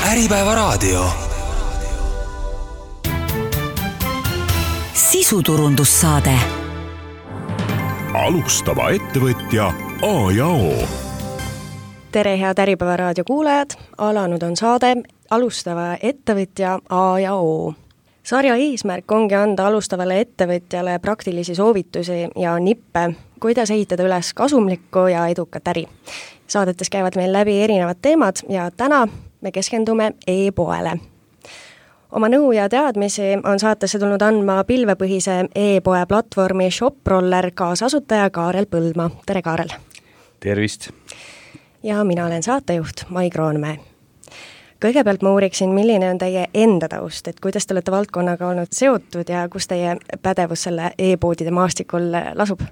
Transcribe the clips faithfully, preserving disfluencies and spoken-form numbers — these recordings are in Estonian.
Äripäevaraadio. Sisuturundussaade. Alustava ettevõtja A ja O. Tere head Äripäevaraadio kuulajad, alanud on saade Alustava ettevõtja A ja O. Sarja eesmärk ongi anda alustavale ettevõtjale praktilisi soovitusi ja nippe, kuidas ehitada üles kasumlikku ja edukat äri. Saadetes käivad meil läbi erinevad teemad ja täna me keskendume e-poele. Oma nõu ja teadmisi on saatesse tulnud andma pilvepõhise e-poe platvormi ShopRoller kaasasutaja Kaarel Põldma. Tere Kaarel! Tervist! Ja mina olen saatejuht Mai Kroonmäe. Kõigepealt ma uuriksin, milline on teie enda taust, et kuidas te olete valdkonnaga olnud seotud ja kus teie pädevus selle e-poodide maastikul lasub?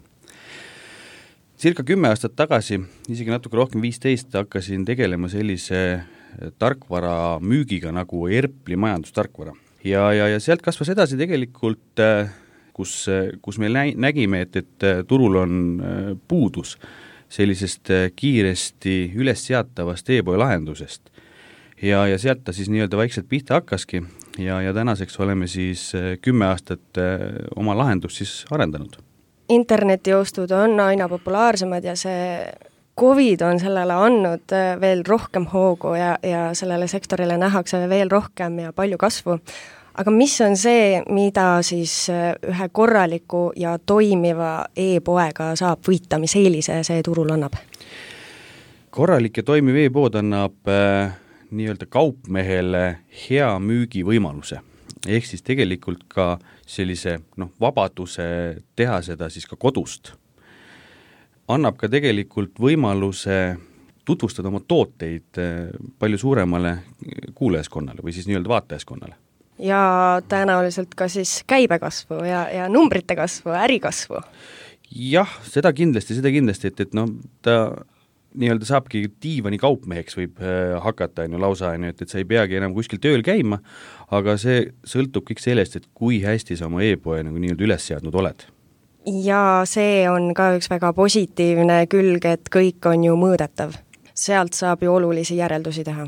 Circa kümme aastat tagasi, isegi natuke rohkem viisteist, hakkasin tegelema sellise tarkvara müügiga nagu Erpli majandustarkvara. Ja, ja, ja sealt kasvas edasi tegelikult, kus, kus me nägime, et, et turul on puudus sellisest kiiresti üles seatavast e-poe lahendusest. Ja, ja sealt ta siis nii-öelda vaikselt pihta hakkaski ja, ja tänaseks oleme siis kümme aastat oma lahendust siis arendanud. Internetiostud on aina populaarsemad ja see Covid on sellele andnud veel rohkem hoogu ja, ja sellele sektorile nähakse veel rohkem ja palju kasvu. Aga mis on see, mida siis ühe korraliku ja toimiva e-poega saab võita, mis eelise see turul annab? Korralik ja toimiv e-pood annab äh, nii-öelda kaupmehele hea müügivõimaluse. Ehk siis tegelikult ka sellise noh, vabaduse teha seda siis ka kodust. Annab ka tegelikult võimaluse tutvustada oma tooteid palju suuremale kuulajaskonnale või siis nii-öelda vaatajaskonnale. Ja tõenäoliselt ka siis käibekasvu ja, ja numbrite kasvu, ärikasvu. Jah, seda kindlasti, seda kindlasti, et, et no, ta nii-öelda saabki diivani kaupmeheks võib hakata on ju, lausa, on ju, et, et sa ei peagi enam kuskil tööl käima, aga see sõltub kõik sellest, et kui hästi sa oma e-poe nagu nii-öelda üles seadnud oled. Ja see on ka üks väga positiivne külg, et kõik on ju mõõdetav. Sealt saab ju olulisi järeldusi teha.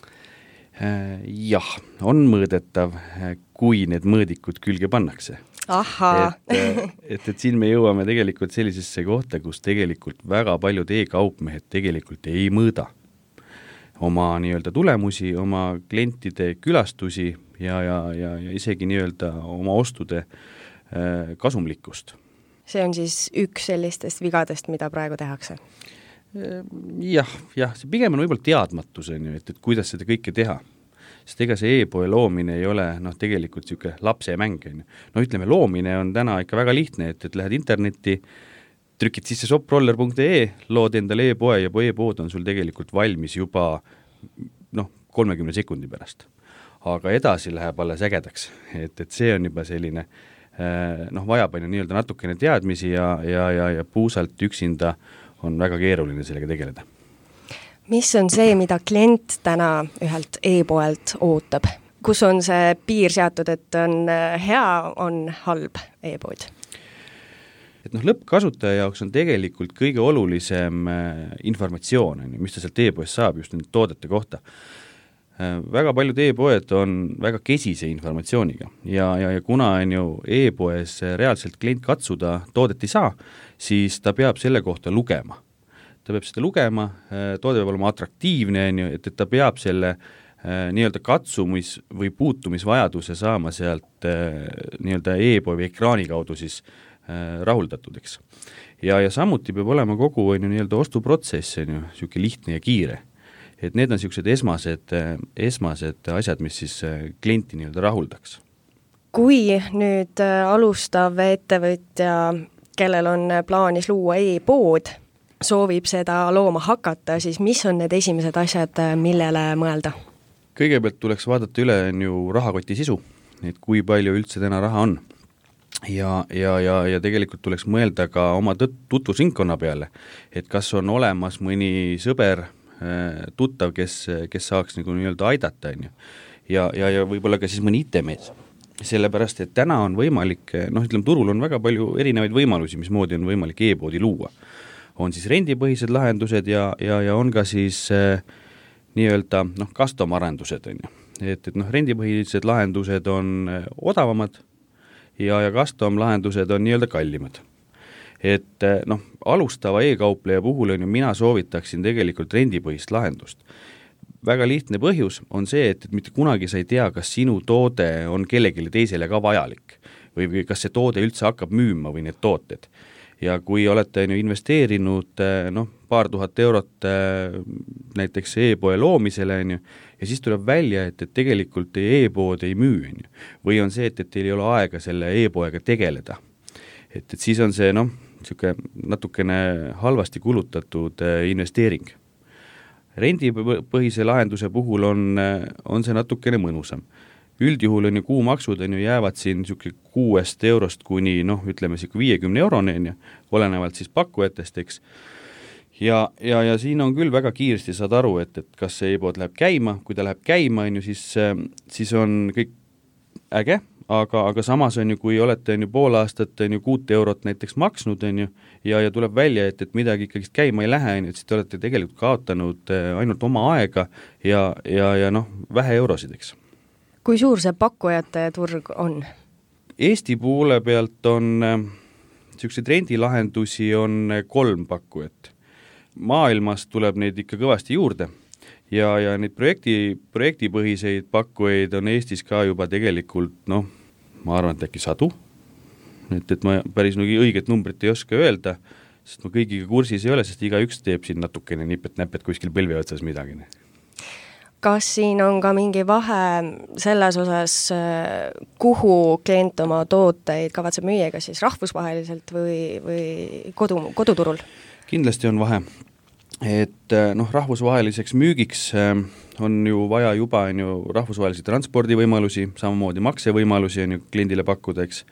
Jah, on mõõdetav, kui need mõõdikud külge pannakse. Aha. Et, et, et siin me jõuame tegelikult sellisesse kohta, kus tegelikult väga paljud e-kaupmehed tegelikult ei mõõda oma nii-öelda tulemusi, oma klientide külastusi ja, ja, ja, ja isegi nii-öelda oma ostude kasumlikkust. See on siis üks sellistest vigadest, mida praegu tehakse? Jah, jah, see pigem on võib-olla teadmatus, on ju, et, et kuidas seda kõike teha. Sest ega see e-poe loomine ei ole noh, tegelikult siuke lapse mäng. On ju. No ütleme, loomine on täna ikka väga lihtne, et, et lähed internetti, trükid sisse shoproller punkt ee, lood endale e-poe ja e-pood on sul tegelikult valmis juba noh, kolmekümne sekundi pärast. Aga edasi läheb alles ägedaks, et, et see on juba selline noh, vajab on ju nii-öelda natukene teadmisi ja, ja, ja, ja puusalt üksinda on väga keeruline sellega tegeleda. Mis on see, mida klient täna ühelt e-poelt ootab? Kus on see piir seatud, et on hea, on halb e-pood? Et noh, lõppkasutaja jaoks on tegelikult kõige olulisem informatsioon, mis ta sealt e-poest saab just nende toodete kohta. Väga paljud e-poed on väga kesise informatsiooniga ja, ja, ja kuna on ju e-poes reaalselt klient katsuda toodet ei saa, siis ta peab selle kohta lugema. Ta peab seda lugema, toode peab olema atraktiivne, on ju, et, et ta peab selle nii-öelda katsumis- või puutumisvajaduse saama sealt nii-öelda e-poe või ekraani kaudu siis rahuldatud, eks. Ja, ja samuti peab olema kogu on ju, nii-öelda ostuprotsess on ju, siuke lihtne ja kiire. Et need on siuksed esmased, esmased asjad, mis siis klienti nii-öelda rahuldaks. Kui nüüd alustav ettevõtja, kellel on plaanis luua e-pood, soovib seda looma hakata, siis mis on need esimesed asjad, millele mõelda? Kõigepealt tuleks vaadata üle on ju rahakoti sisu, et kui palju üldse täna raha on. Ja, ja, ja, ja tegelikult tuleks mõelda ka oma tutvusringkonna peale, et kas on olemas mõni sõber, tuttav, kes, kes saaks nagu nii-öelda aidata, on ju. Ja, ja, ja võib-olla ka siis mõni I T-mees. Sellepärast, et täna on võimalik, noh ütleme, turul on väga palju erinevaid võimalusi, mismoodi on võimalik e-poodi luua. On siis rendipõhised lahendused ja, ja, ja on ka siis nii-öelda noh, custom arendused, on ju. Et, et noh, rendipõhised lahendused on odavamad ja, ja custom lahendused on nii-öelda kallimad. Et noh, alustava e-kaupleja puhul on ju, mina soovitaksin tegelikult rendipõhist lahendust. Väga lihtne põhjus on see, et, et mitte kunagi sa ei tea, kas sinu toode on kellelegi teisele ka vajalik või, või kas see toode üldse hakkab müüma või need tooted. Ja kui olete ju investeerinud noh, paar tuhat eurot näiteks e-poe loomisele on ju, ja siis tuleb välja, et, et tegelikult e-pood ei müü on ju. Või on see, et, et teil ei ole aega selle e-poega tegeleda. Et, et siis on see noh, siuke natukene halvasti kulutatud investeering. Rendipõhise lahenduse puhul on, on see natukene mõnusam. Üldjuhul on ju kuumaksud on ju jäävad siin siuke kuuest eurost kuni noh, ütleme siuke viiekümne euroni on ju, olenevalt siis pakkujatest, eks. Ja, ja, ja siin on küll väga kiiresti saad aru, et, et kas see e-pood läheb käima, kui ta läheb käima on ju, siis, siis on kõik äge, aga, aga samas on ju, kui olete on ju pool aastat on ju kuut eurot näiteks maksnud on ju, ja, ja tuleb välja, et, et midagi ikkagi käima ei lähe, on ju, et siis te olete tegelikult kaotanud ainult oma aega ja, ja, ja noh, vähe eurosid, eks. Kui suur see pakkujate turg on? Eesti poole pealt on selliseid rendilahendusi on kolm pakkujat. Maailmas tuleb neid ikka kõvasti juurde ja, ja neid projekti, projektipõhiseid pakkujaid on Eestis ka juba tegelikult, noh, ma arvan, et äkki sadu. Et, et ma päris nugi õiget numbrit ei oska öelda, sest ma kõigiga kursis ei ole, sest iga üks teeb siin natukene nipet-näpet kuskil põlvi otsas midagi. Kas siin on ka mingi vahe selles osas, kuhu klient oma tooteid kavatseb müüa, kas siis rahvusvaheliselt või, või kodu, koduturul? Kindlasti on vahe, et noh, rahvusvaheliseks müügiks on ju vaja juba on ju rahvusvahelisi transpordivõimalusi, samamoodi maksevõimalusi on ju kliendile pakkuda, eks.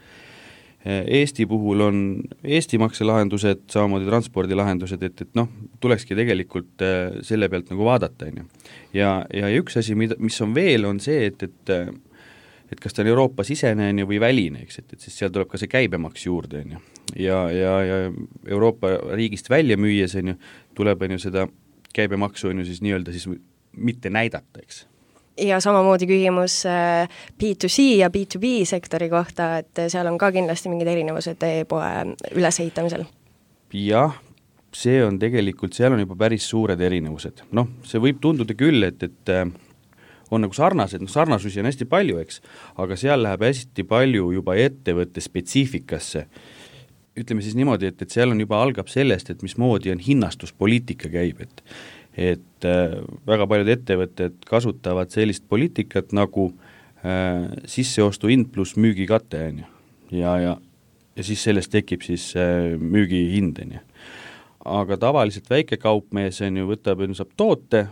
Eesti puhul on Eesti makselahendused, samamoodi transpordilahendused, et, et noh, tulekski tegelikult selle pealt nagu vaadata, on ju. Ja, ja üks asi, mida, mis on veel, on see, et, et, et kas ta on Euroopa sisene on ju, või väline, eks, et, et siis seal tuleb ka see käibemaks juurde, on ju. Ja, ja, ja Euroopa riigist välja müües on ju, tuleb on ju seda käibemaksu on ju siis nii-öelda siis mitte näidata, eks. Ja samamoodi küsimus B to C ja B to B sektori kohta, et seal on ka kindlasti mingid erinevused e-poe ülesehitamisel. Jah, see on tegelikult, seal on juba päris suured erinevused. Noh, see võib tunduda küll, et, et on nagu sarnased, noh sarnasusi on hästi palju, eks, aga seal läheb hästi palju juba ettevõtte spetsiifikasse. Ütleme siis niimoodi, et, et seal on juba algab sellest, et mismoodi on hinnastuspoliitika käib, et et äh, väga paljud ettevõtted kasutavad sellist poliitikat nagu äh, sisseostu hind pluss müügikatte on ju. Ja, ja, ja siis sellest tekib siis äh, müügihind on ju. Aga tavaliselt väikekaupmees on ju, võtab, saab toote,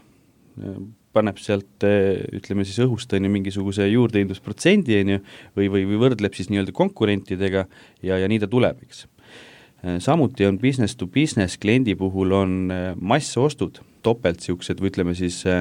paneb sealt, ütleme siis õhust on ju mingisuguse juurdehindlusprotsendi on ju, või, või, või võrdleb siis nii-öelda konkurentidega ja, ja nii ta tuleb, eks. Samuti on business to business kliendi puhul on massostud, topelt siuksed või ütleme siis äh,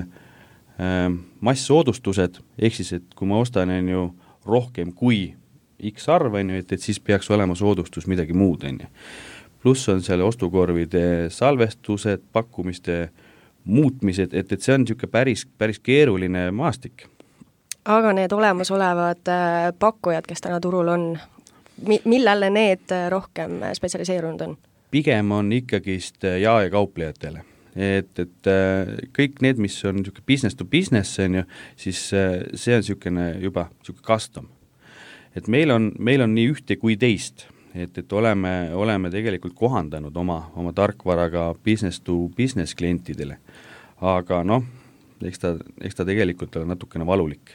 masssoodustused, ehk siis, et kui ma ostan on ju rohkem kui X arv on ju, et, et siis peaks olema soodustus midagi muud on ju. Pluss on seal ostukorvide salvestused, pakkumiste muutmised, et, et see on niisugune päris, päris keeruline maastik. Aga need olemasolevad pakkujad, kes täna turul on, millele need rohkem spetsialiseerunud on? Pigem on ikkagist jaekauplejatele. Et, et kõik need, mis on niisugune business to business, on ju, siis see on niisugune juba niisugune custom. Et meil on, meil on nii ühte kui teist, et, et oleme, oleme tegelikult kohandanud oma, oma tarkvaraga business to business klientidele. Aga noh, eks ta, eks ta tegelikult ole natukene valulik.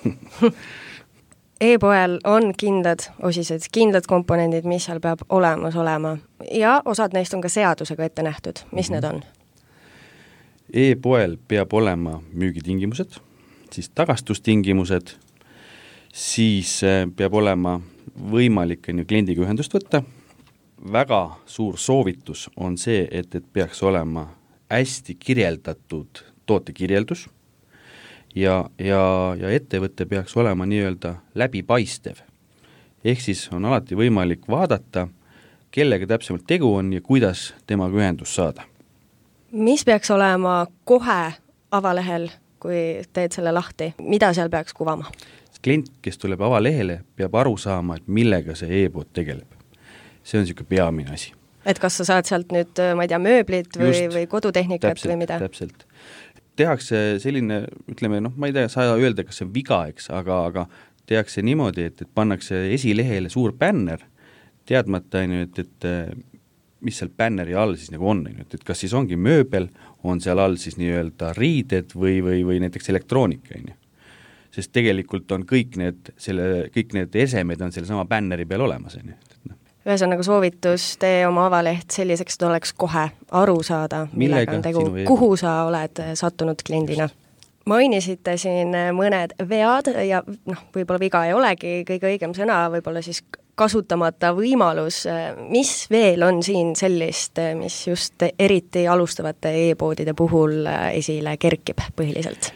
E-poel on kindlad osised, kindlad komponendid, mis seal peab olemas olema ja osad neist on ka seadusega ette nähtud. Mis mm-hmm. need on? E-poel peab olema müügitingimused, siis tagastustingimused, siis peab olema võimalik on ju kliendiga ühendust võtta. Väga suur soovitus on see, et, et peaks olema hästi kirjeldatud tootekirjeldus ja, ja, ja ettevõte peaks olema nii-öelda läbipaistev. Ehk siis on alati võimalik vaadata, kellega täpsemalt tegu on ja kuidas temaga ühendus saada. Mis peaks olema kohe avalehel, kui teed selle lahti, mida seal peaks kuvama? Klient, kes tuleb avalehele, peab aru saama, et millega see e-pood tegeleb. See on niisugune peamine asi. Et kas sa saad sealt nüüd, ma ei tea, mööblit või, Just, või kodutehnikat täpselt, või mida? Täpselt. Tehakse selline, ütleme, noh, ma ei tea, saa öelda, kas see on viga, eks, aga, aga tehakse niimoodi, et, et pannakse esilehele suur bänner, teadmata, et, et mis seal bänneri all siis nagu on, et kas siis ongi mööbel, on seal all siis nii-öelda riided või, või, või näiteks elektroonika, sest tegelikult on kõik need, selle, kõik need esemed on selle sama bänneri peal olemas. Ühesõnaga soovitus, tee oma avaleht selliseks, et oleks kohe aru saada, millega on tegu, kuhu sa oled sattunud kliendina. Mainisite siin mõned vead ja noh, võib-olla viga ei olegi kõige õigem sõna, võib-olla siis kasutamata võimalus. Mis veel on siin sellist, mis just eriti alustavate e-poodide puhul esile kerkib põhiliselt?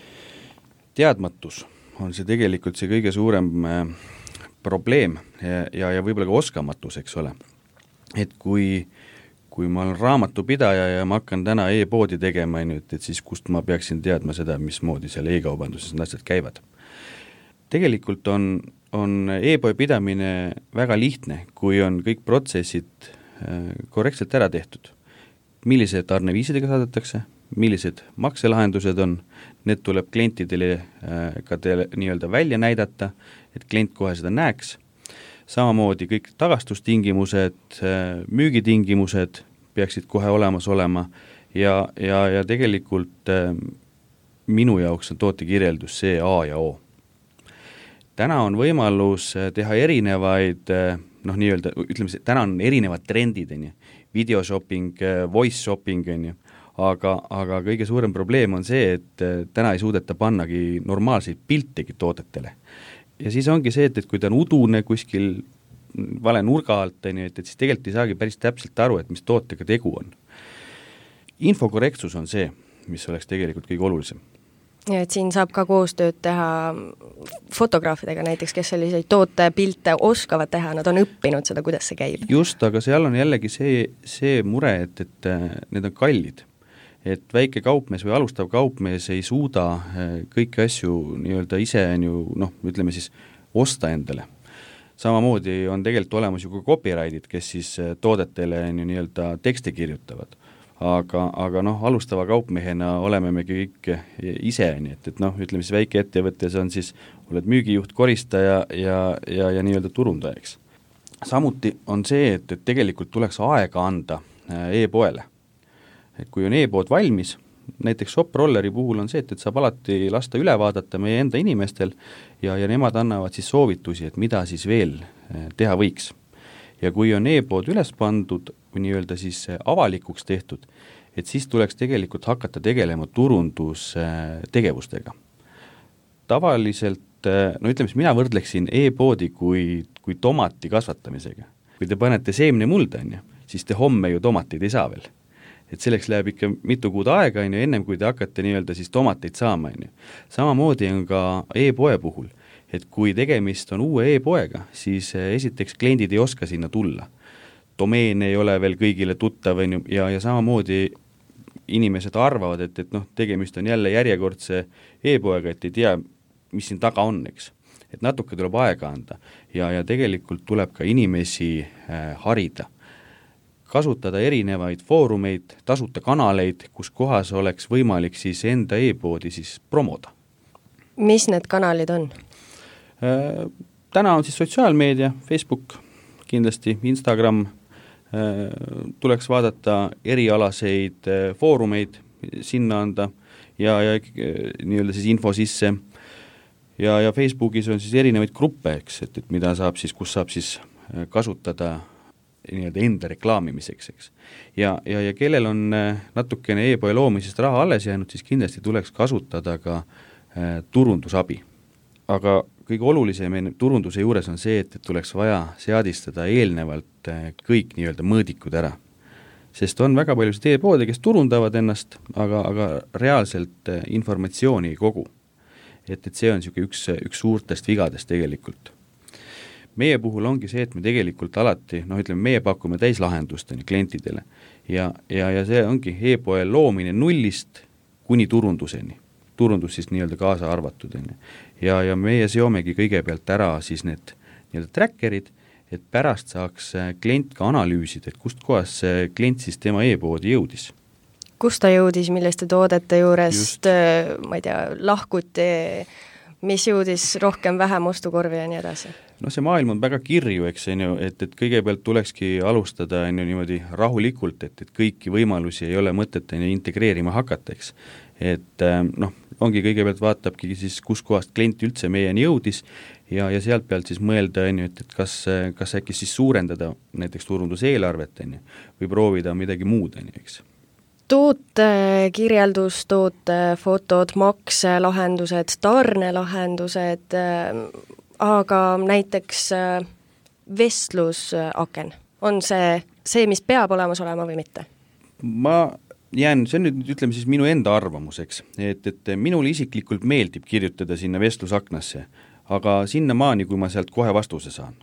Teadmatus on see tegelikult see kõige suurem probleem ja, ja, ja võib-olla ka oskamatus, eks ole. Et kui kui ma olen raamatupidaja ja ma hakkan täna e-poodi tegema, et, et siis kust ma peaksin teadma seda, mismoodi seal e-kaubanduses need asjad käivad. Tegelikult on, on e-poe pidamine väga lihtne, kui on kõik protsessid korrektselt ära tehtud. Millised tarneviisidega saadetakse, millised makselahendused on, need tuleb klientidele ka teile nii-öelda välja näidata, et klient kohe seda näeks. Samamoodi kõik tagastustingimused, müügitingimused peaksid kohe olemas olema ja, ja, ja tegelikult minu jaoks on tootekirjeldus see A ja O. Täna on võimalus teha erinevaid, noh nii-öelda, ütleme, täna on erinevad trendid, videoshopping, voice shopping, aga, aga kõige suurem probleem on see, et täna ei suudeta pannagi normaalseid piltegi toodetele. Ja siis ongi see, et, et kui ta on udune kuskil vale nurga alt, et, et siis tegelikult ei saagi päris täpselt aru, et mis tootega tegu on. Infokorrektsus on see, mis oleks tegelikult kõige olulisem. Ja et siin saab ka koostööd teha fotograafidega näiteks, kes selliseid tootepilte oskavad teha, nad on õppinud seda, kuidas see käib. Just, aga seal on jällegi see, see mure, et, et need on kallid. Et väike kaupmees või alustav kaupmees ei suuda kõiki asju nii-öelda ise, noh, ütleme siis, osta endale. Samamoodi on tegelikult olemas ju ka copyright'id, kes siis toodetele nii-öelda tekste kirjutavad. Aga, aga noh, alustava kaupmehena oleme me kõik ise, nii et, et noh, ütleme siis väike ettevõttes on siis, oled müügijuht, koristaja ja, ja, ja nii-öelda turundajaks. Samuti on see, et, et tegelikult tuleks aega anda e-poele. Et kui on e-pood valmis, näiteks ShopRolleri puhul on see, et, et saab alati lasta üle vaadata meie enda inimestel ja, ja nemad annavad siis soovitusi, et mida siis veel teha võiks. Ja kui on e-pood üles pandud või nii-öelda siis avalikuks tehtud, et siis tuleks tegelikult hakata tegelema turundustegevustega. Tavaliselt, no ütleme, mina võrdleksin e-poodi kui, kui tomati kasvatamisega. Kui te panete seemne mulda, siis te homme ju tomateid ei saa veel. Et selleks läheb ikka mitu kuud aega, ennem kui te hakkate nii-öelda siis tomateid saama. Samamoodi on ka e-poe puhul, et kui tegemist on uue e-poega, siis esiteks kliendid ei oska sinna tulla. Domeen ei ole veel kõigile tuttav ja, ja samamoodi inimesed arvavad, et, et noh, tegemist on jälle järjekordse e-poega, et ei tea, mis siin taga on, eks. Et natuke tuleb aega anda ja, ja tegelikult tuleb ka inimesi äh, harida. Kasutada erinevaid foorumeid, tasuta kanaleid, kus kohas oleks võimalik siis enda e-poodi siis promoda. Mis need kanalid on? Äh, täna on siis sotsiaalmeedia, Facebook, kindlasti Instagram, äh, tuleks vaadata erialaseid äh, foorumeid, sinna anda ja, ja nii-öelda siis info sisse. Ja, ja Facebookis on siis erinevaid gruppe, eks, et, et mida saab siis, kus saab siis kasutada nii-öelda enda reklaamimiseks, eks. Ja, ja, ja kellel on natukene e-poe loomisest raha alles jäänud, siis kindlasti tuleks kasutada ka äh, turundusabi. Aga kõige olulisem turunduse juures on see, et, et tuleks vaja seadistada eelnevalt äh, kõik nii-öelda mõõdikud ära. Sest on väga palju e-poode, kes turundavad ennast, aga, aga reaalselt äh, informatsiooni ei kogu. Et, et see on niisugune üks, üks suurtest vigadest tegelikult. Meie puhul ongi see, et me tegelikult alati, noh ütleme, meie pakume täislahendust klientidele ja, ja, ja see ongi e-poe loomine nullist kuni turunduseni. Turundus siis nii-öelda kaasa arvatud. Ja, ja meie seomegi kõigepealt ära siis need nii-öelda trackerid, et pärast saaks klient ka analüüsida, et kust kohas see klient siis tema e-poodi jõudis. Kust ta jõudis, milliste toodete juurest, ma ei tea, lahkuti, mis jõudis rohkem vähem ostukorvi ja nii edasi? No see maailm on väga kirju, eks, et, et kõigepealt tulekski alustada niimoodi rahulikult, et, et kõiki võimalusi ei ole mõtet integreerima hakata, eks. Et noh, ongi kõigepealt vaatabki siis, kus kohast klient üldse meieni jõudis ja, ja sealt pealt siis mõelda, et, et kas, kas äkki siis suurendada näiteks turunduseelarvet või proovida midagi muud, eks. Toote kirjeldus, toote fotod, makselahendused, tarnelahendused, aga näiteks vestlusaken, on see see, mis peab olemas olema või mitte? Ma jään, see on nüüd, ütleme siis minu enda arvamuseks, et, et minule isiklikult meeldib kirjutada sinna vestlusaknasse, aga sinna maani, kui ma sealt kohe vastuse saan.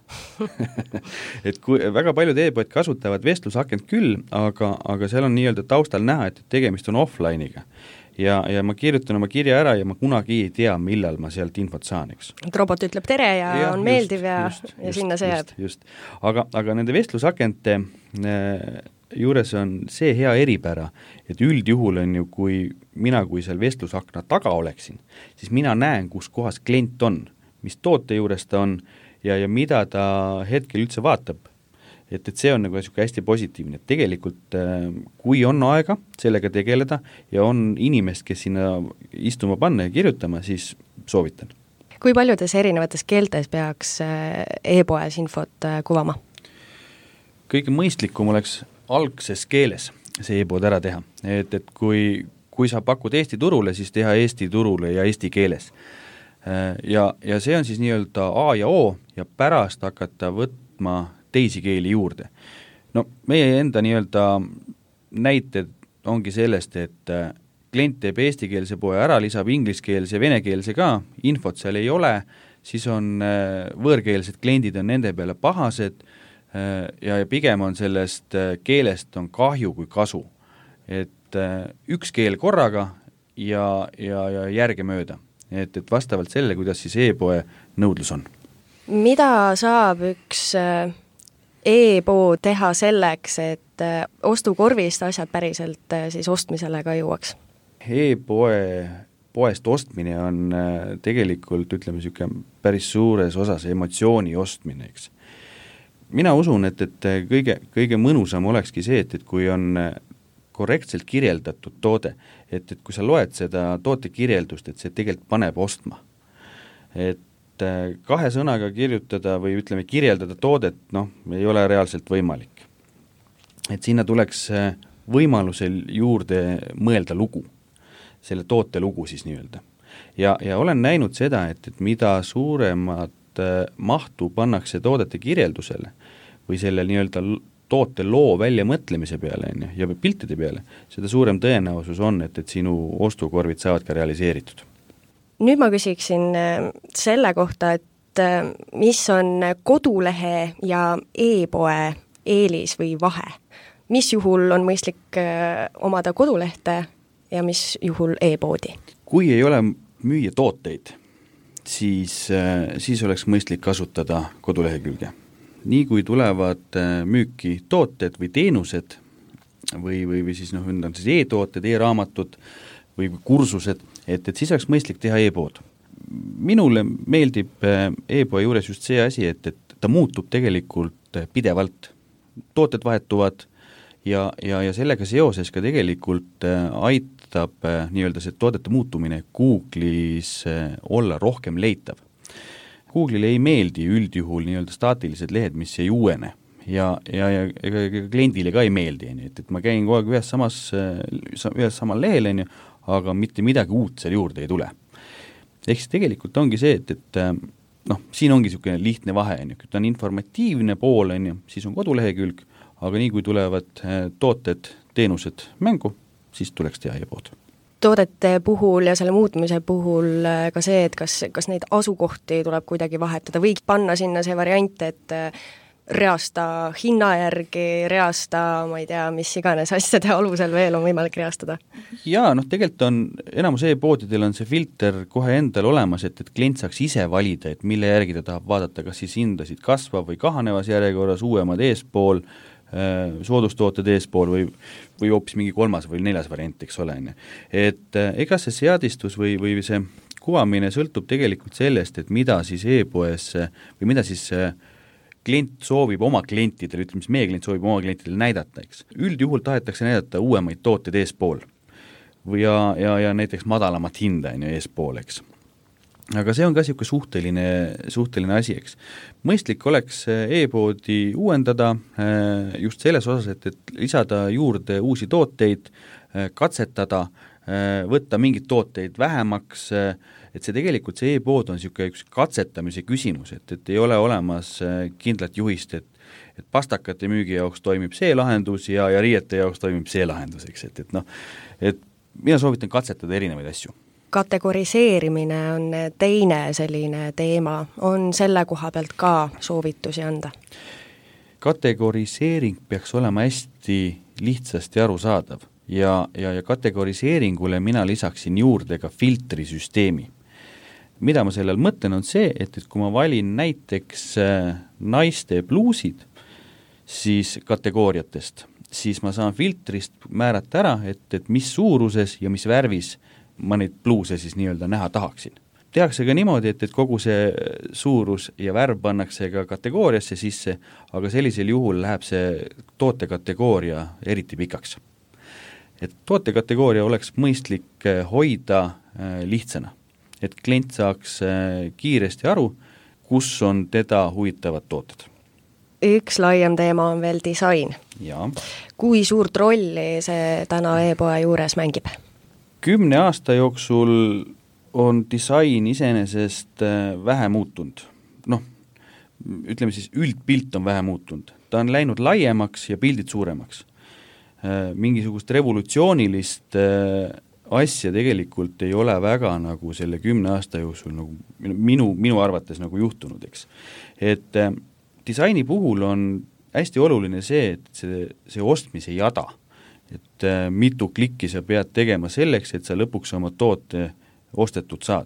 et kui väga paljud e-poed kasutavad vestlusakent küll, aga, aga seal on nii-öelda taustal näha, et tegemist on offline'iga. Ja, ja ma kirjutan oma kirja ära ja ma kunagi ei tea, millal ma sealt infot saan, eks. Et robot ütleb tere ja, ja on just, meeldiv ja, just, ja just, sinna see jääb. Just, just. Aga, aga nende vestlusakente äh, juures on see hea eripära, et üldjuhul on ju, kui mina, kui seal vestlusakna taga oleksin, siis mina näen, kus kohas klient on, mis toote juures ta on ja, ja mida ta hetkel üldse vaatab. Et, et see on nagu hästi positiivne, et tegelikult kui on aega sellega tegeleda ja on inimest, kes sinna istuma panna ja kirjutama, siis soovitan. Kui paljudes erinevates keeltes peaks e-poes infot kuvama? Kõige mõistlikum oleks algses keeles see e-pood ära teha, et, et kui, kui sa pakud Eesti turule, siis teha Eesti turule ja eesti keeles. Ja, ja see on siis nii-öelda A ja O ja pärast hakata võtma teisi keeli juurde. No meie enda nii-öelda näited ongi sellest, et klient teeb eestikeelse poe ära, lisab ingliskeelse, venekeelse ka, infot seal ei ole, siis on võõrkeelsed kliendid on nende peale pahased ja, ja pigem on sellest keelest on kahju kui kasu. Et üks keel korraga ja, ja, ja järge mööda. Et, et vastavalt selle, kuidas siis e-poe nõudlus on. Mida saab üks e-pood teha selleks, et ostukorvist asjad päriselt siis ostmisele ka jõuaks? E-poe poest ostmine on tegelikult, ütleme, siuke päris suures osas emotsiooni ostmine, eks. Mina usun, et, et kõige, kõige mõnusam olekski see, et, et kui on korrektselt kirjeldatud toode, et, et kui sa loed seda toote kirjeldust, et see tegelikult paneb ostma. Et kahe sõnaga kirjutada või ütleme kirjeldada toodet, noh, ei ole reaalselt võimalik. Et sinna tuleks võimalusel juurde mõelda lugu, selle toote lugu siis nii-öelda. Ja, ja olen näinud seda, et, et mida suuremat mahtu pannakse toodete kirjeldusele või selle nii-öelda toote loo välja mõtlemise peale ja piltide peale, seda suurem tõenäosus on, et, et sinu ostukorvid saavad ka realiseeritud. Nüüd ma küsiksin selle kohta, et mis on kodulehe ja e-poe eelis või vahe? Mis juhul on mõistlik omada kodulehte ja mis juhul e-poodi? Kui ei ole müüa tooteid, siis, siis oleks mõistlik kasutada kodulehekülge. Nii kui tulevad müüki tooted või teenused või, või, või siis noh, on siis e-tooted, e-raamatud või kursused, et, et siis oleks mõistlik teha e-pood. Minule meeldib e-poe juures just see asi, et, et ta muutub tegelikult pidevalt. Tooted vahetuvad ja, ja, ja sellega seoses ka tegelikult aitab nii-öelda see toodete muutumine Google'is olla rohkem leitav. Google'ile ei meeldi üldjuhul nii-öelda staatilised lehed, mis ei uuene ja, ja, ja ega kliendile ka ei meeldi, et, et ma käin kogu aeg ühes samas, ühes samal lehel, aga mitte midagi uut seal juurde ei tule. Ehk siis tegelikult ongi see, et, et noh, siin ongi niisugune lihtne vahe, ta on informatiivne pool, siis on kodulehekülg, aga nii kui tulevad tooted, teenused mängu, siis tuleks teha e-pood. Toodete puhul ja selle muutmise puhul ka see, et kas, kas neid asukohti tuleb kuidagi vahetada või panna sinna see variant, et reasta hinna järgi, reasta, ma ei tea, mis iganes asjade alusel veel on võimalik reastada? Jaa, noh tegelikult on, enamus e-poodidel on see filter kohe endal olemas, et, et klient saaks ise valida, et mille järgi ta tahab vaadata, kas siis hindasid kasvav või kahanevas järjekorras, uuemad eespool, soodustooted eespool või, või hoopis mingi kolmas või neljas variant, eks ole. Et ega see seadistus või, või see kuvamine sõltub tegelikult sellest, et mida siis e-poes või mida siis klient soovib oma klientidele, ütleme, mis meie klient soovib oma klientidele näidata, eks. Üldjuhul tahetakse näidata uuemaid tooteid eespool või ja, ja, ja näiteks madalamat hinda on ju eespool, eks. Aga see on ka niisugune suhteline, suhteline asi, eks. Mõistlik oleks e-poodi uuendada just selles osas, et, et lisada juurde uusi tooteid, katsetada, võtta mingeid tooteid vähemaks, et see tegelikult, see e-pood on niisugune üks katsetamise küsimus, et, et ei ole olemas kindlat juhist, et, et pastakate müügi jaoks toimib see lahendus ja, ja riiete jaoks toimib see lahendus, eks, et, et noh, et mina soovitan katsetada erinevaid asju. Kategoriseerimine on teine selline teema, on selle koha pealt ka soovitusi anda? Kategoriseering peaks olema hästi lihtsasti arusaadav ja, ja, ja kategoriseeringule mina lisaksin juurde ka filtrisüsteemi. Mida ma sellel mõtlen on see, et, et kui ma valin näiteks naiste pluusid, siis kategooriatest, siis ma saan filtrist määrata ära, et, et mis suuruses ja mis värvis ma neid pluuse siis nii-öelda näha tahaksin. Tehakse ka niimoodi, et, et kogu see suurus ja värv pannakse ka kategooriasse sisse, aga sellisel juhul läheb see tootekategooria eriti pikaks. Et tootekategooria oleks mõistlik hoida lihtsana, et klient saaks kiiresti aru, kus on teda huvitavad tooted. Üks laiem teema on veel disain. Ja. Kui suurt rolli see täna e-poe juures mängib? Kümne aasta jooksul on disain iseenesest vähe muutunud. Noh, ütleme siis üldpilt on vähe muutunud. Ta on läinud laiemaks ja pildid suuremaks. Mingisugust revolutsioonilist asja tegelikult ei ole väga nagu selle kümne aasta jooksul nagu minu, minu arvates nagu juhtunud, eks. Et disaini puhul on hästi oluline see, et see, see ostmise jada, et mitu klikki sa pead tegema selleks, et sa lõpuks oma toote ostetud saad.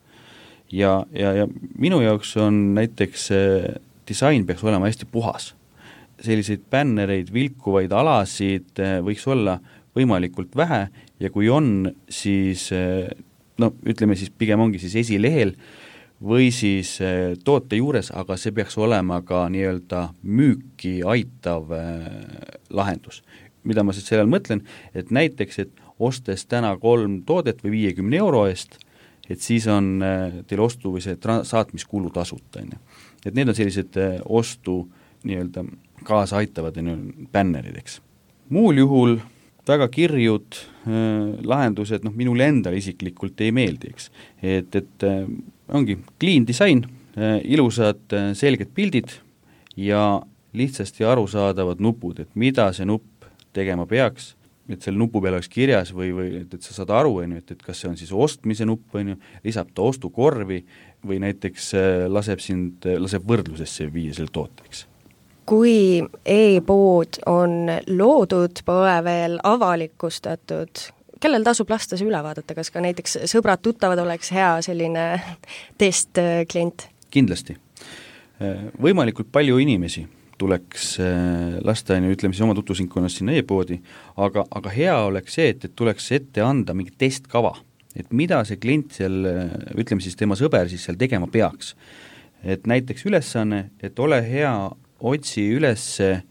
Ja, ja, ja minu jaoks on näiteks disain peaks olema hästi puhas. Selliseid bännereid, vilkuvaid alasid võiks olla võimalikult vähe ja kui on, siis no ütleme siis pigem ongi siis esilehel või siis toote juures, aga see peaks olema ka nii-öelda müüki aitav lahendus. Mida ma siis sellel mõtlen, et näiteks, et ostes täna kolm toodet või viiekümne euro eest, et siis on teil ostu või see tra- saatmiskulu tasuta. Et need on sellised ostu nii-öelda kaasa aitavad bännerid, eks. Muul juhul väga kirjud äh, lahendused, noh, minule endale isiklikult ei meeldi, eks. Et, et äh, ongi clean disain, äh, ilusad äh, selged pildid ja lihtsasti arusaadavad nupud, et mida see nupp tegema peaks, et selle nupu peal oleks kirjas või, või et, et sa saad aru, et, et kas see on siis ostmise nupp, lisab ta ostukorvi või näiteks laseb sind, laseb võrdlusesse viia selle tooteks. Kui e-pood on loodud, pole veel avalikustatud, kellel tasub lasta see üle vaadata, kas ka näiteks sõbrad-tuttavad oleks hea selline testklient? Kindlasti. Võimalikult palju inimesi tuleks lasta, ütleme siis oma tutvusringkonnas sinna e-poodi, aga, aga hea oleks see, et, et tuleks ette anda mingi testkava, et mida see klient seal, ütleme siis tema sõber siis seal tegema peaks. Et näiteks ülesanne, et ole hea, otsi üles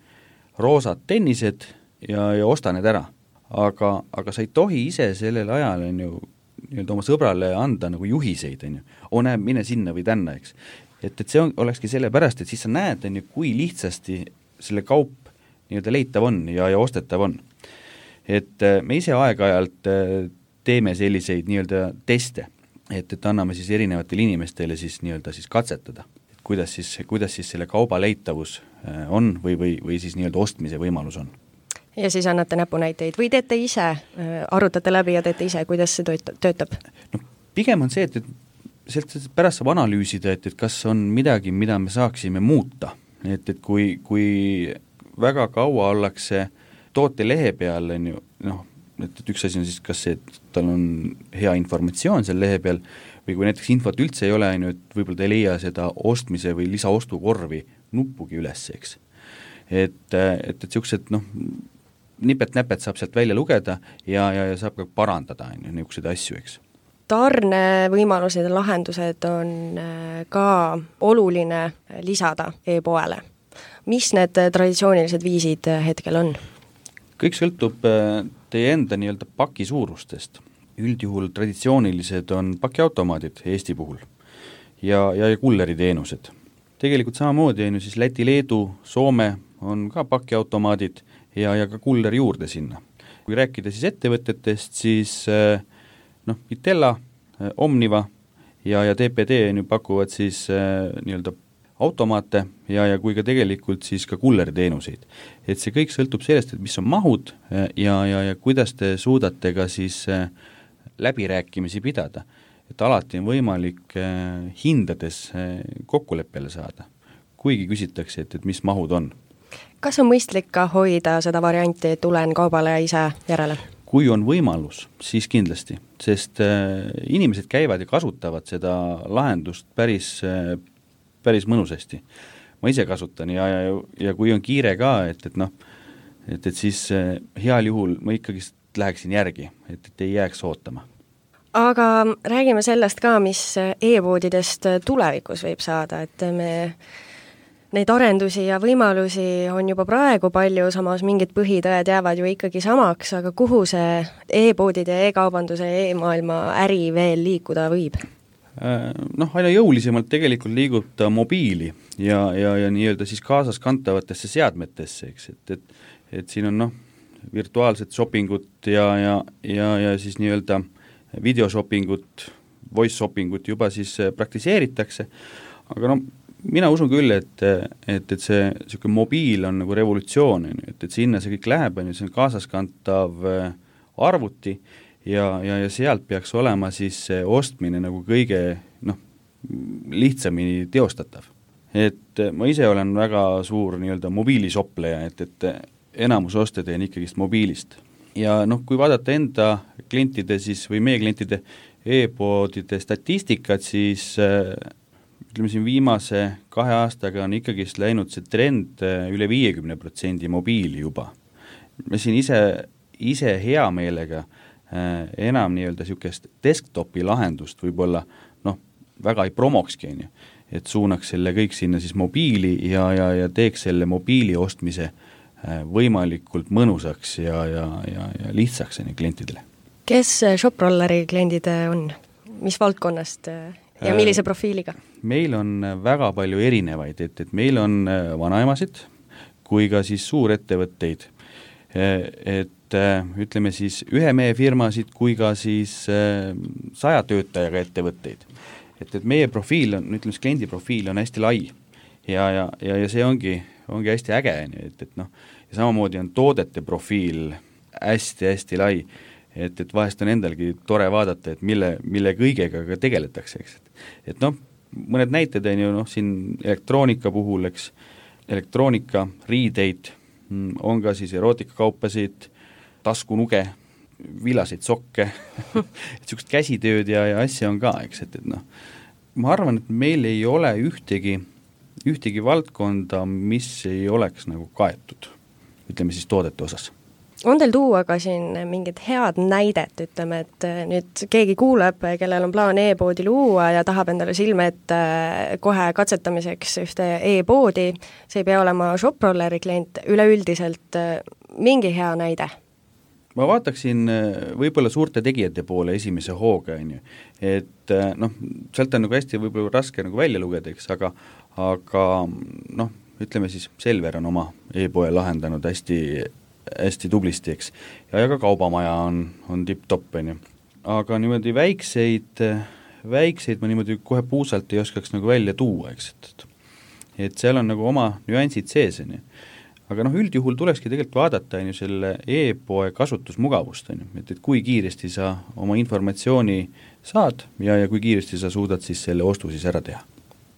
roosad tennised ja, ja osta need ära. Aga, aga sa ei tohi ise sellel ajal on ju, nii-öelda oma sõbrale anda nagu juhiseid, on ju. O näeb, mine sinna või tänna, eks. Et, et see on, olekski sellepärast, et siis sa näed, on ju, kui lihtsasti selle kaup nii-öelda leitav on ja, ja ostetav on. Et me ise aeg-ajalt teeme selliseid nii-öelda teste, et, et anname siis erinevatele inimestele siis nii-öelda siis katsetada, et kuidas siis, kuidas siis selle kauba leitavus on või, või, või siis nii-öelda ostmise võimalus on. Ja siis annate näpunäiteid või teete ise, arutate läbi ja teete ise, kuidas see töötab? No, pigem on see, et, et sealt pärast saab analüüsida, et, et kas on midagi, mida me saaksime muuta et, et kui, kui väga kaua ollakse toote lehe peal, on ju, noh, et, et üks asi on siis kas see, et tal on hea informatsioon seal lehe peal, või kui näiteks infot üldse ei ole, on ju, et võib-olla ta ei leia seda ostmise või lisaostukorvi nuppugi üles, eks. Et, et, et niisugused, noh, nipet-näpet saab sealt välja lugeda ja, ja, ja saab ka parandada, on ju, niisuguseid asju, eks. Tarnevõimalused ja lahendused on ka oluline lisada e-poele. Mis need traditsioonilised viisid hetkel on? Kõik sõltub teie enda nii-öelda paki suurustest. Üldjuhul traditsioonilised on pakiautomaadid Eesti puhul ja, ja kulleriteenused. Tegelikult samamoodi on ju siis Läti, Leedu, Soome on ka pakiautomaadid ja, ja ka kuller juurde sinna. Kui rääkida siis ettevõtetest, siis noh, Itella, Omniva ja, ja D P D on ju pakuvad siis nii-öelda automaate ja, ja kui ka tegelikult siis ka kulleriteenuseid. Et see kõik sõltub sellest, et mis on mahud ja, ja, ja kuidas te suudate ka siis läbirääkimisi pidada. Et alati on võimalik hindades kokkuleppele saada, kuigi küsitakse, et, et mis mahud on. Kas on mõistlik ka hoida seda varianti, et tulen kaubale ise järele? Kui on võimalus, siis kindlasti, sest inimesed käivad ja kasutavad seda lahendust päris päris mõnusasti. Ma ise kasutan ja, ja, ja kui on kiire ka, et, et noh, et, et siis heal juhul ma ikkagi läheksin järgi, et, et ei jääks ootama. Aga räägime sellest ka, mis e-poodidest tulevikus võib saada, et me neid arendusi ja võimalusi on juba praegu palju, samas mingid põhitõed jäävad ju ikkagi samaks, aga kuhu see e-poodide ja e-kaubanduse ja e-maailma äri veel liikuda võib? Noh, aina jõulisemalt tegelikult liigub ta mobiili ja, ja, ja nii-öelda siis kaasas kantavatesse seadmetesse, eks, et, et, et siin on noh, virtuaalset shoppingut ja, ja, ja, ja siis nii-öelda videoshoppingut, voice shoppingut juba siis praktiseeritakse, aga noh, mina usun küll, et, et, et see niisugune mobiil on nagu revolutsioon, et, et sinna see kõik läheb, see on kaasas kantav arvuti, ja, ja, ja sealt peaks olema siis ostmine nagu kõige noh, lihtsamini teostatav. Et ma ise olen väga suur nii-öelda mobiilisoppleja, et, et enamus oste teen ikkagist mobiilist. Ja noh, kui vaadata enda klientide siis või meie klientide e-poodide statistikat, siis ütleme siin viimase kahe aastaga on ikkagist läinud see trend üle viiekümne protsendi mobiili juba. Me siin ise, ise hea meelega enam nii-öelda niisugust desktopi lahendust võib-olla noh, väga ei promokski, et suunaks selle kõik sinna siis mobiili ja, ja, ja teeks selle mobiili ostmise võimalikult mõnusaks ja, ja, ja, ja lihtsaks klientidele. Kes ShopRolleri kliendid on? Mis valdkonnast ja millise profiiliga? Meil on väga palju erinevaid, et, et meil on vanaemasid kui ka siis suurettevõtteid, et ütleme siis ühe mehe firmasid kui ka siis saja töötajaga ettevõtteid. Et, et meie profiil on, ütleme siis kliendi profiil on hästi lai ja, ja, ja, ja see ongi, ongi hästi äge, et, et noh, ja samamoodi on toodete profiil hästi-hästi lai, et, et vahest on endalgi tore vaadata, et mille, mille kõigega ka tegeletakse, eks. Et noh, mõned näited on ju noh, siin elektroonika puhul, eks, elektroonika, riideid, on ka siis erootikakaupasid, taskunuge, villaseid sokke, et niisugust käsitööd ja, ja asja on ka, eks, et, et noh, ma arvan, et meil ei ole ühtegi, ühtegi valdkonda, mis ei oleks nagu kaetud, ütleme siis toodete osas. On teil tuua ka siin mingid head näidet, ütleme, et nüüd keegi kuuleb, kellel on plaan e-poodi luua ja tahab endale silme ette kohe katsetamiseks ühte e-poodi, see ei pea olema ShopRolleri klient, üleüldiselt mingi hea näide? Ma vaataksin võib-olla suurte tegijate poole esimese hooga, on ju. Et noh, sealt on nagu hästi võib-olla raske nagu välja lugeda, eks, aga, aga noh, ütleme siis Selver on oma e-poe lahendanud hästi hästi tublisti, eks. Ja, ja ka kaubamaja on, on tipp-topp, on ju. Aga niimoodi väikseid, väikseid ma niimoodi kohe puusalt ei oskaks nagu välja tuua, eks. Et, et seal on nagu oma nüansid sees, on ju. Aga noh, üldjuhul tulekski tegelikult vaadata on ju selle e-poe kasutusmugavust, on ju. Et, et kui kiiresti sa oma informatsiooni saad ja, ja kui kiiresti sa suudad siis selle ostu siis ära teha.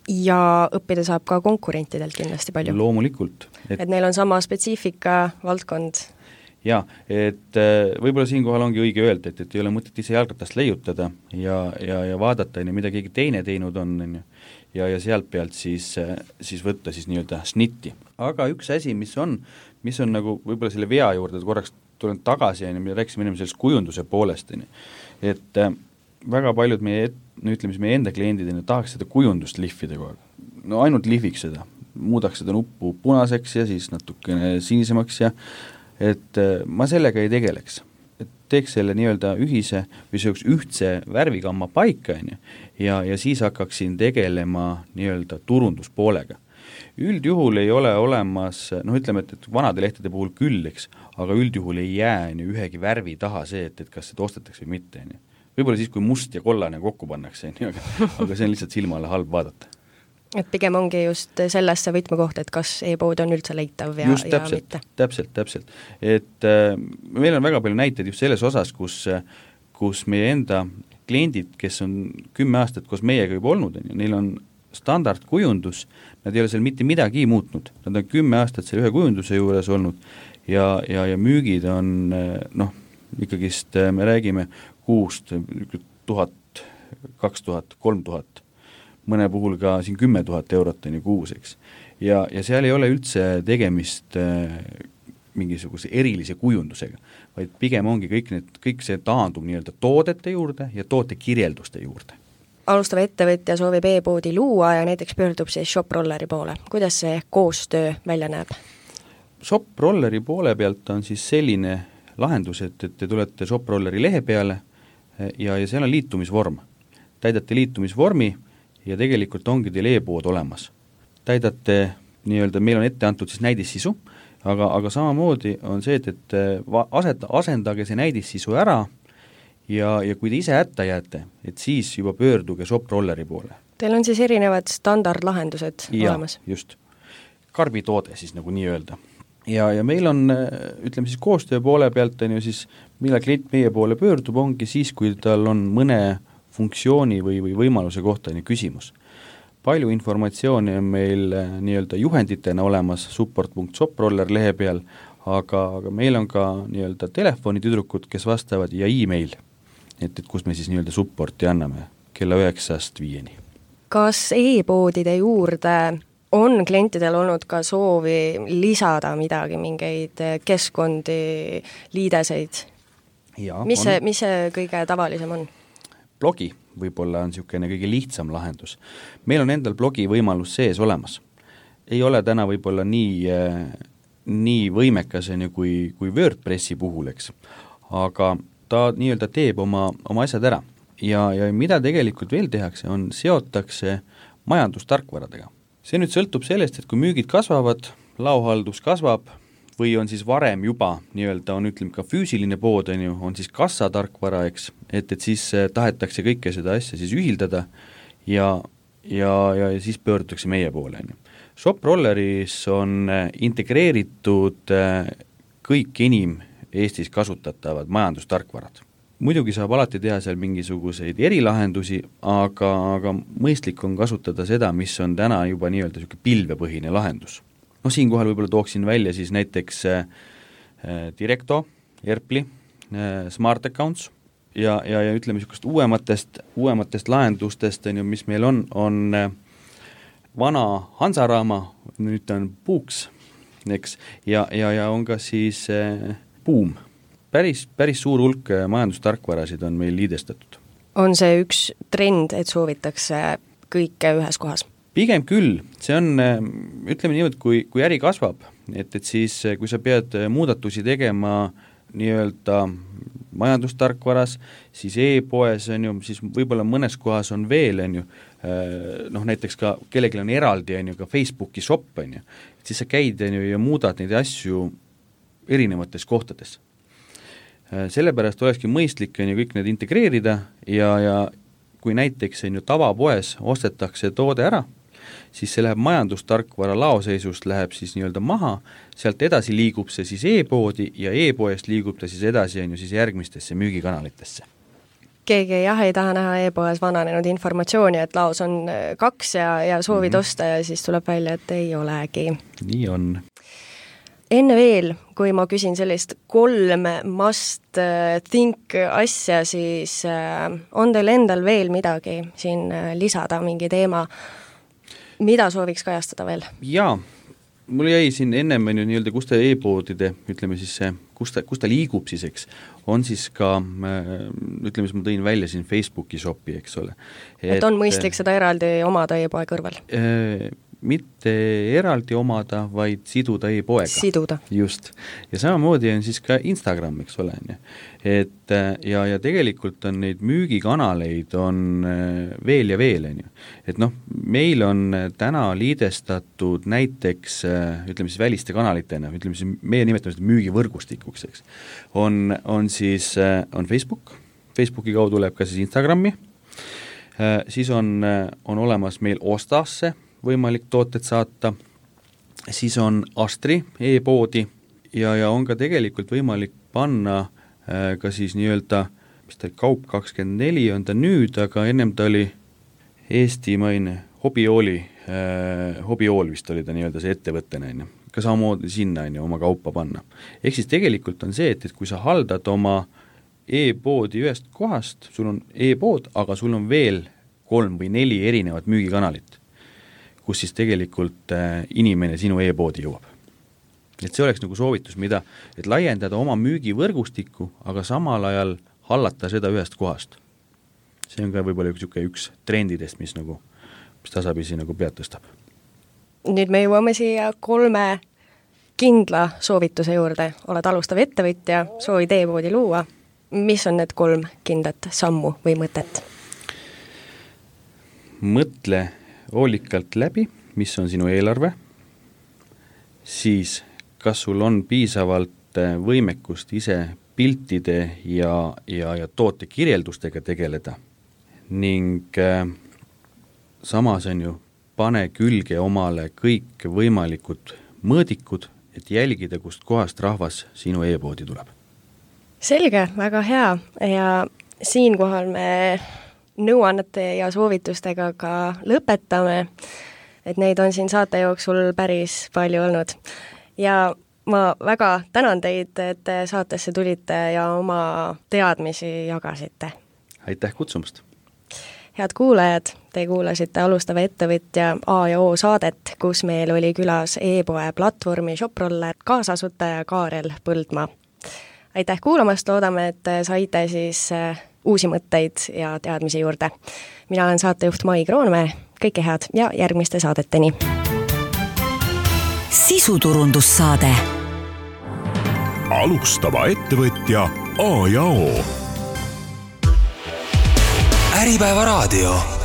ja õppida saab ka konkurentidelt kindlasti palju. Loomulikult. Et, et neil on sama spetsiifika valdkond. Jaa, et võib-olla siinkohal ongi õige öelda, et, et ei ole mõtet ise jalgratast leiutada ja, ja, ja vaadata, mida keegi teine teinud on, ja, ja sealt pealt siis, siis võtta siis nii-öelda snitti. Aga üks asi, mis on, mis on nagu võib-olla selle vea juurde, et korraks tulen tagasi, mida rääkisime ennem sellest kujunduse poolest, et väga paljud meie, no ütleme siis meie enda kliendid tahaks seda kujundust lihvida kogu aeg. No ainult lihviks seda, muudaks seda nuppu punaseks ja siis natukene sinisemaks ja et ma sellega ei tegeleks. Et teeks selle nii-öelda ühise või selleks ühtse värvigamma paika ja, ja siis hakkaksin tegelema nii-öelda turunduspoolega. Üldjuhul ei ole olemas, noh ütleme, et, et vanade lehtede puhul küll, eks, aga üldjuhul ei jää nii, ühegi värvi taha see, et, et kas seda ostetakse või mitte. Nii. Võib-olla siis, kui must ja kollane kokku pannakse, nii, aga, aga see on lihtsalt silmale halb vaadata. Et pigem ongi just sellest see võtmekoht, et kas e-pood on üldse leitav ja, just ja täpselt, mitte. täpselt, täpselt. Et äh, meil on väga palju näiteid just selles osas, kus, kus meie enda kliendid, kes on kümme aastat koos meiega juba olnud, neil on standardkujundus, nad ei ole seal mitte midagi muutnud, nad on kümme aastat selle ühe kujunduse juures olnud ja, ja, ja müügid on noh, ikkagist me räägime kuust tuhat, kaks tuhat, kolm tuhat, mõne puhul ka siin kümme tuhat eurot on ju kuus, eks. Ja, ja seal ei ole üldse tegemist äh, mingisuguse erilise kujundusega, vaid pigem ongi kõik, need, kõik see taandub nii-öelda toodete juurde ja toote kirjelduste juurde. Alustav ettevõtja soovib e-poodi luua ja näiteks pöördub siis ShopRolleri poole. Kuidas see koostöö välja näeb? ShopRolleri poole pealt on siis selline lahendus, et, et te tulete ShopRolleri lehe peale ja, ja seal on liitumisvorm. Täidate liitumisvormi ja tegelikult ongi teil e-pood olemas. Täidate nii-öelda, meil on ette antud siis näidissisu, aga, aga samamoodi on see, et, et aset, asendage see näidissisu ära ja, ja kui te ise hätta jääte, et siis juba pöörduge ShopRolleri poole. Teil on siis erinevad standardlahendused ja, olemas? Just. Karbitoode siis nagu nii öelda. Ja, ja meil on, ütleme siis koostöö poole pealt on ju siis, millal klient meie poole pöördub, ongi siis, kui tal on mõne funktsiooni või, või võimaluse kohta nii küsimus. Palju informatsiooni on meil nii-öelda juhenditena olemas support punkt shoproller lehe peal, aga, aga meil on ka nii-öelda telefonitüdrukud, kes vastavad ja e-mail, et, et kus me siis nii-öelda supporti anname kella üheksast viieni. Kas e-poodide juurde on klientidel olnud ka soovi lisada midagi, mingeid keskkondi, liideseid? Ja, mis, see, mis see kõige tavalisem on? Blogi võib-olla on niisugune kõige lihtsam lahendus. Meil on endal blogi võimalus sees olemas. Ei ole täna võib-olla nii, nii võimekas kui, kui WordPressi puhul, eks. Aga ta nii-öelda teeb oma, oma asjad ära. Ja, ja mida tegelikult veel tehakse, on seotakse majandustarkvaradega. See nüüd sõltub sellest, et kui müügid kasvavad, laohaldus kasvab, või on siis varem juba nii-öelda on ütleme ka füüsiline pood, on ju, on siis kassatarkvara, eks, et, et siis tahetakse kõike seda asja siis ühildada ja, ja, ja siis pöördutakse meie poole, on ju. ShopRolleris on integreeritud kõik enim Eestis kasutatavad majandustarkvarad. Muidugi saab alati teha seal mingisuguseid erilahendusi, aga, aga mõistlik on kasutada seda, mis on täna juba nii-öelda niisugune pilvepõhine lahendus. No siinkohal võib-olla tooksin välja siis näiteks äh, Directo, Erpli, äh, Smart Accounts ja, ja, ja ütleme niisugust uuematest, uuematest lahendustest, on ju, mis meil on, on äh, vana Hansaraama, nüüd on Books, eks, ja, ja, ja on ka siis äh, Boom. Päris, päris suur hulk majandustarkvarasid on meil liidestatud. On see üks trend, et soovitakse kõike ühes kohas? Pigem küll, see on, ütleme niimoodi, kui, kui äri kasvab, et, et siis kui sa pead muudatusi tegema nii-öelda majandustarkvaras, siis e-poes on ju, siis võib-olla mõnes kohas on veel, on ju, noh näiteks ka kellelgi on eraldi, on ju, ka Facebooki shop, on ju, et siis sa käid on ju, ja muudad neid asju erinevates kohtades. Sellepärast olekski mõistlik on ju, kõik need integreerida ja, ja kui näiteks on ju, tavapoes ostetakse toode ära, siis see läheb majandustarkvara laoseisust, läheb siis nii-öelda maha, sealt edasi liigub see siis e-poodi ja e-poest liigub ta siis edasi on ju, siis järgmistesse müügikanalitesse. keegi jah ei taha näha e-poes vananenud informatsiooni, et laos on kaks ja, ja soovid mm-hmm. osta ja siis tuleb välja, et ei olegi. Nii on. Enne veel, kui ma küsin sellist kolm must think asja, siis on teil endal veel midagi siin lisada, mingi teema, mida sooviks kajastada veel? Jaa, mul jäi siin ennem nii-öelda, kus ta e-poodide, ütleme siis see, kus ta, kus ta liigub siis, eks, on siis ka, ütleme siis ma tõin välja siin Facebooki shopi, eks ole. Et, et on mõistlik seda eraldi omada e-poe kõrval? Äh, mitte eraldi omada, vaid siduda e-poega. Siduda. Just. Ja samamoodi on siis ka Instagram, eks ole. Et, ja, ja tegelikult on neid müügikanaleid on veel ja veel. Et noh, meil on täna liidestatud näiteks, ütleme siis väliste kanalitena, ütleme siis meie nimetame seda müügivõrgustikuks, eks. On, on siis on Facebook, Facebooki kaudu tuleb ka siis Instagrami, siis on, on olemas meil Ostasse võimalik tooted saata, siis on Astri e-poodi ja, ja on ka tegelikult võimalik panna äh, ka siis nii-öelda, mis ta Kaup kakskümmend neli on ta nüüd, aga ennem ta oli eestimaine Hobiooli, äh, Hobiool vist oli ta nii-öelda see ettevõttena, ka samamoodi sinna on oma kaupa panna. Ehk siis tegelikult on see, et, et kui sa haldad oma e-poodi ühest kohast, sul on e-pood, aga sul on veel kolm või neli erinevat müügikanalit, kus siis tegelikult äh, inimene sinu e-poodi jõuab. Et see oleks nagu soovitus, mida, et laiendada oma müügivõrgustikku, aga samal ajal hallata seda ühest kohast. See on ka võib-olla üks, üks trendidest, mis, nagu, mis tasapisi nagu pead tõstab. Nüüd me jõuame siia kolme kindla soovituse juurde. Oled alustav ettevõtja, soovid e-poodi luua. Mis on need kolm kindlat sammu või mõtet? Mõtle hoolikalt läbi, mis on sinu eelarve, siis kas sul on piisavalt võimekust ise piltide ja, ja, ja toote kirjeldustega tegeleda ning äh, samas on ju, pane külge omale kõik võimalikud mõõdikud, et jälgida, kust kohast rahvas sinu e-poodi tuleb. Selge, väga hea ja siinkohal me nõuannete ja soovitustega ka lõpetame, et neid on siin saate jooksul päris palju olnud. Ja ma väga tänan teid, et saatesse tulite ja oma teadmisi jagasite. Aitäh kutsumast! Head kuulajad, te kuulasite alustava ettevõtja A ja O saadet, kus meil oli külas e-poe platvormi Shoproller kaasasutaja Kaarel Põldmaa. Aitäh kuulamast, loodame, et saite siis uusi mõtteid ja teadmisi juurde. Mina olen saatejuht Mai Kroonmäe, kõike head ja järgmiste saadeteni. Sisuturundussaade. Alustava ettevõtja A ja O. Äripäeva raadio.